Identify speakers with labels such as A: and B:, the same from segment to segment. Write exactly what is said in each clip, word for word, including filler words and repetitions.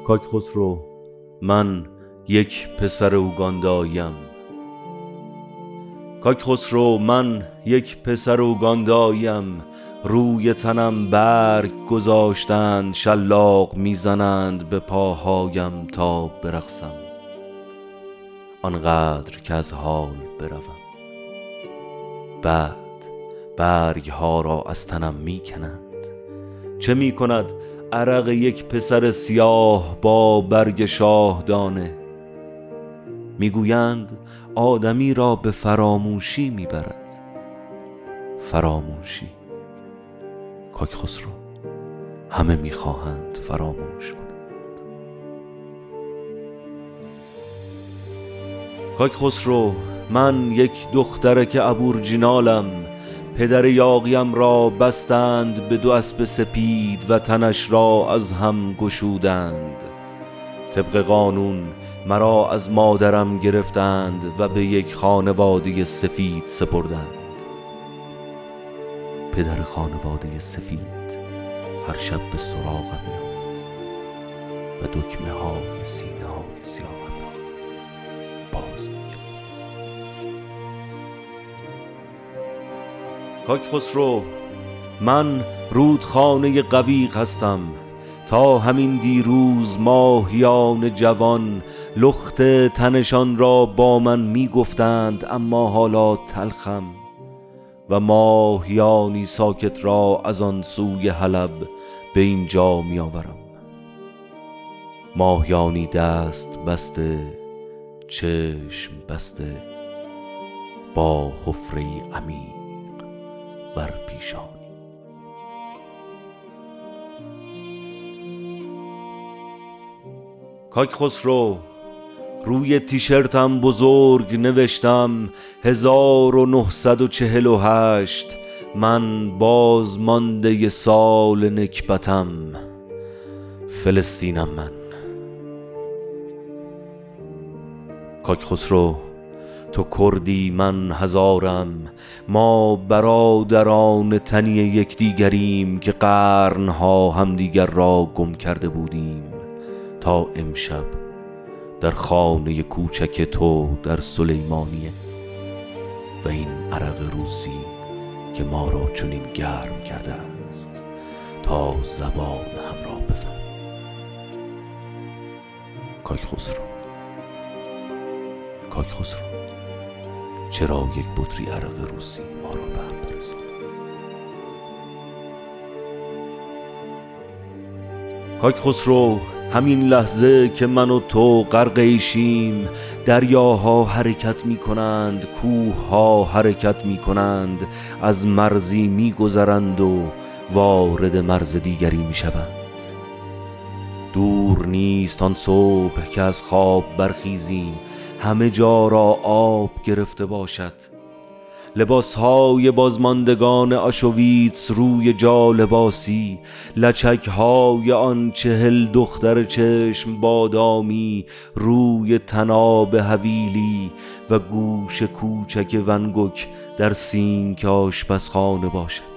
A: کاک خسرو، من یک پسر اوگانداییم. کاک خسرو، من یک پسر اوگانداییم. روی تنم برگ گذاشتند، شلاق میزنند به پاهایم تا برقصم، آنقدر که از حال بروم. بعد برگ ها را از تنم میکنند. چه میکند عرق یک پسر سیاه با برگ شاهدانه؟ میگویند آدمی را به فراموشی میبرد. فراموشی؟ کاک خسرو، همه میخواهند فراموش کنند. کاک خسرو، من یک دخترک ابورجینالم. پدر یاغیم را بستند به دو اسب سپید و تنش را از هم گشودند. طبق قانون مرا از مادرم گرفتند و به یک خانواده سفید سپردند. پدر خانواده سفید هر شب به سراغم می‌آمد و دکمه های سینه های سیاهم را باز می‌کرد. کاک خسرو، من رودخانه قویق هستم. تا همین دیروز ماهیان جوان لخت تنشان را با من می گفتند، اما حالا تلخم و ماهیانی ساکت را از آن سوی حلب به اینجا می آورم. ماهیانی دست بسته، چشم بسته، با حفره‌ای عمیق بر پیشانی. کاک خسرو، روی تیشرتم بزرگ نوشتم هزار و نهصد و چهل و هشت، من بازمانده سال نکبتم، فلسطینم من. کاک خسرو، تو کردی، من هزارم. ما برادران تنی یکدیگریم که قرنها همدیگر را گم کرده بودیم تا امشب در خانه کوچک تو در سلیمانیه و این عرق روسی که ما را چنین گرم کرده است تا زبان هم را بفهم. کاک خسرو، کاک خسرو، چرا یک بطری عرق روسی ما را به هم برساند؟ کاک خسرو، همین لحظه که من و تو غرق ایشیم، دریاها حرکت می کنند، کوه ها حرکت می کنند، از مرزی می گذرند و وارد مرز دیگری می شوند. دور نیست آن صبح که از خواب برخیزیم، همه جا را آب گرفته باشد. لباسهای بازماندگان آشویتس روی جا لباسی، لچکهای آن چهل دختر چشم بادامی روی تناب حویلی و گوش کوچک ونگوک در سینک آشپزخانه باشد.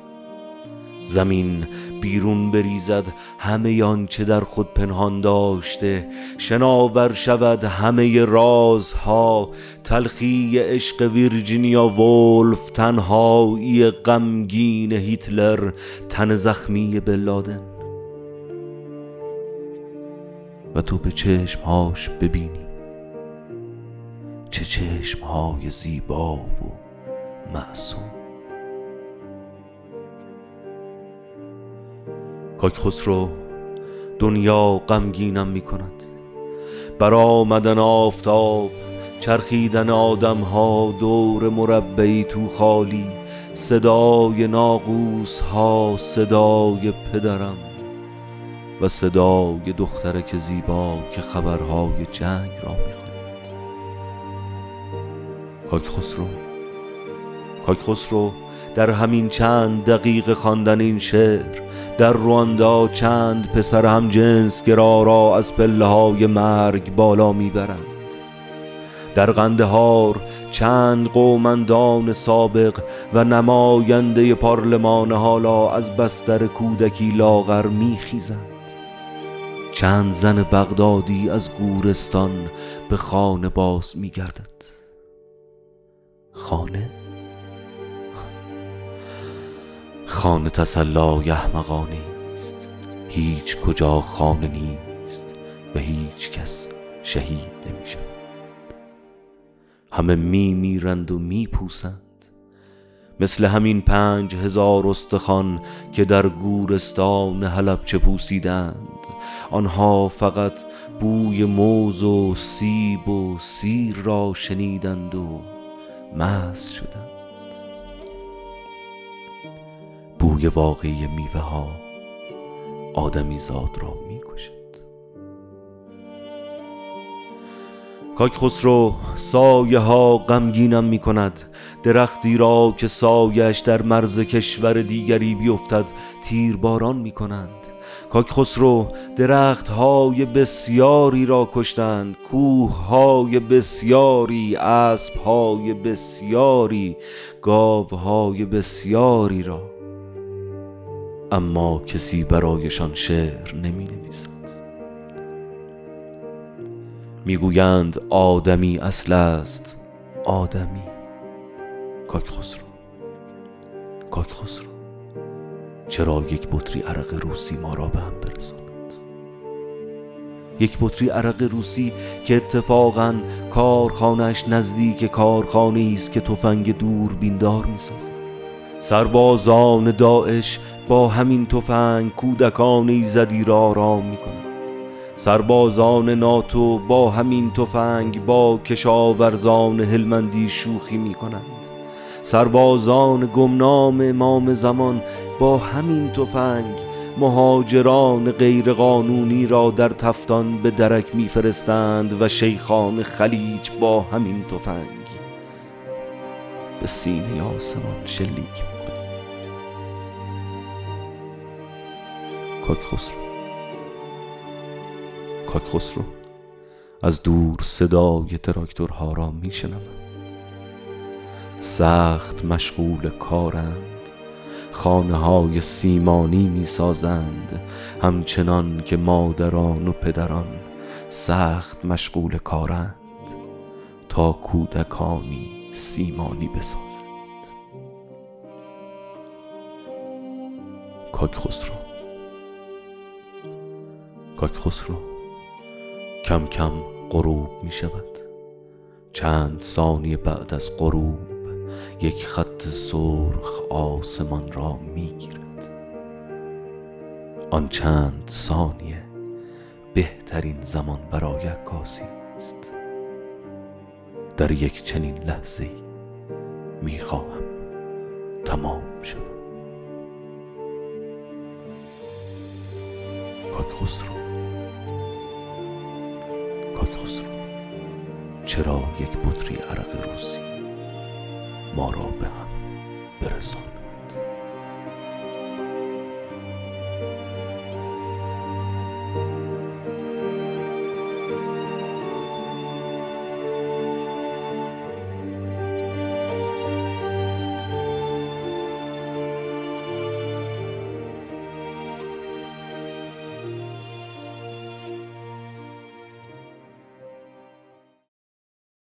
A: زمین بیرون بریزد همه آنچه در خود پنهان داشته، شناور شود همه رازها، تلخی عشق ویرجینیا وولف، تنهایی غمگین هیتلر، تن زخمی بن لادن. و تو به چشمهاش ببینی، چه چشمهای زیبا و معصوم. کاک خسرو، دنیا غمگینم می کند. برآمدن آفتاب، چرخیدن آدم ها دور مربعی تو خالی، صدای ناقوس ها، صدای پدرم و صدای دخترک زیبا که خبرهای جنگ را می خواند. کاک خسرو، کاک خسرو، در همین چند دقیقه خواندن این شعر، در رواندا چند پسر هم جنس گرا را از پله های مرگ بالا میبرند. در قندهار چند قومندان سابق و نماینده پارلمان حالا از بستر کودکی لاغر میخیزند. چند زن بغدادی از گورستان به خانه باز می گردد. خانه خانه تسلای احمقانه است. هیچ کجا خانه نیست و هیچ کس شهید نمی شود. همه می میرند و می پوسند، مثل همین پنج هزار استخوان که در گورستان حلبچه پوسیدند. آنها فقط بوی موز و سیب و سیر را شنیدند و مست شدند. بوی واقعی میوه ها آدمی زاد را می کشد. کاک خسرو سایه ها غمگینم می کند. درختی را که سایش در مرز کشور دیگری بیفتد تیرباران می کنند. کاک خسرو درخت های بسیاری را کشتند، کوه های بسیاری، اسب های بسیاری، گاو های بسیاری را، اما کسی برایشان شعر نمی نویسد. میگویند آدمی اصل است آدمی. کاک خسرو کاک خسرو چرا یک بطری عرق روسی ما را به هم برساند؟ یک بطری عرق روسی که اتفاقاً کارخانه‌اش نزدیک کارخانه‌ای است که تفنگ دوربیندار می‌سازد. سربازان داعش با همین تفنگ کودکان ایزدی را آرام می‌کنند. سربازان ناتو با همین تفنگ با کشاورزان هلمندی شوخی می‌کنند. سربازان گمنام امام زمان با همین تفنگ مهاجران غیرقانونی را در تفتان به درک می‌فرستند و شیخان خلیج با همین تفنگ به سینه آسمان شلیک می‌کنند. کاک خسرو کاک خسرو از دور صدای تراکتورها را میشنوم. سخت مشغول کارند، خانه های سیمانی می سازند، همچنان که مادران و پدران سخت مشغول کارند تا کودکانی سیمانی بسازند. کاک خسرو کاک خسرو کم کم غروب می شود. چند ثانیه بعد از غروب یک خط سرخ آسمان را می گیرد. آن چند ثانیه بهترین زمان برای عکاسی است. در یک چنین لحظه‌ای می خواهم تمام شود. کاک خسرو کاک خسرو چرا یک بطری عرق روسی ما را به هم برساند؟